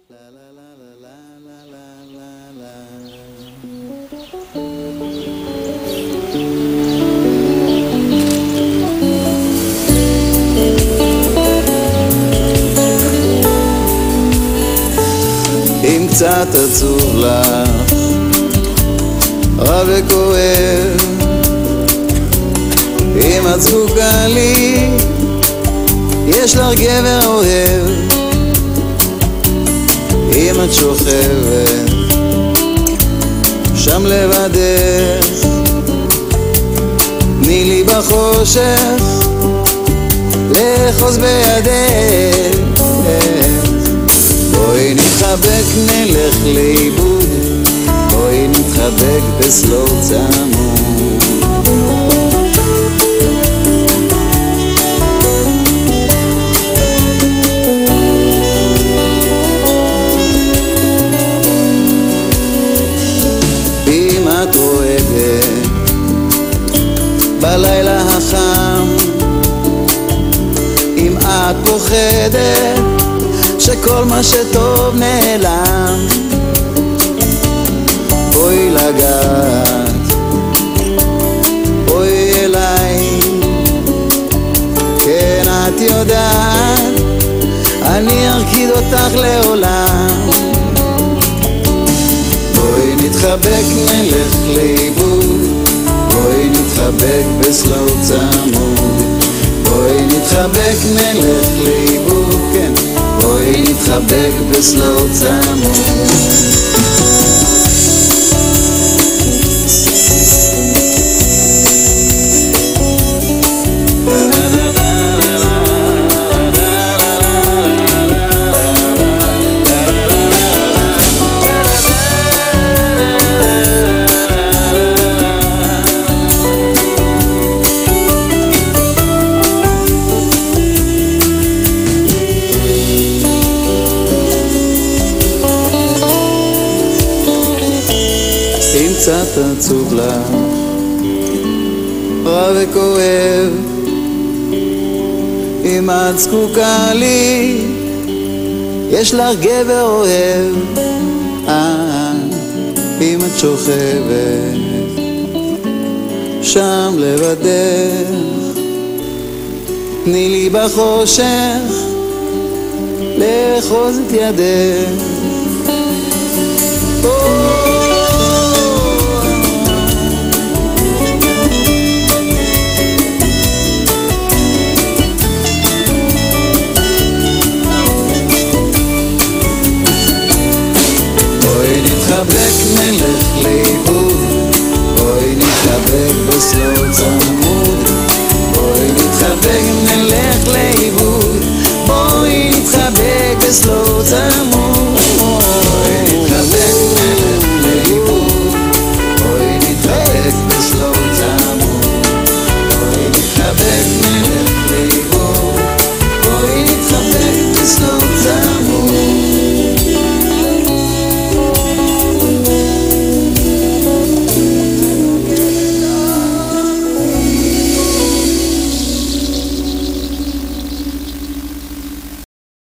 אם קצת עצוב לך, רע וכואב, אם את זקוקה לי, יש לך גבר אוהב. אם את שוכבת שם לבדך, תני לי בחושך לאחוז בידך. בואי נתחבק נלך לאיבוד, בואי נתחבק בסלו צמוד. אם את רועדת בלילה החם, אם את פוחדת שכל מה שטוב נעלם, בואי לגעת, בואי אליי, כן את יודעת, אני ארקיד אותך לעולם. בואי נתחבק נלך לאיבוד, בואי נתחבק בסלו צמוד. בואי נתחבק נלך לאיבוד, כן, בואי נתחבק בסלו צמוד. אם קצת עצוב לך, רע וכואב, אם את זקוקה לי, יש לך גבר אוהב. אם את שוכבת שם לבדך, תני לי בחושך לאחוז את ידך. נתחבק נלך לאיבוד, בואי נתחבק בסלו צמוד.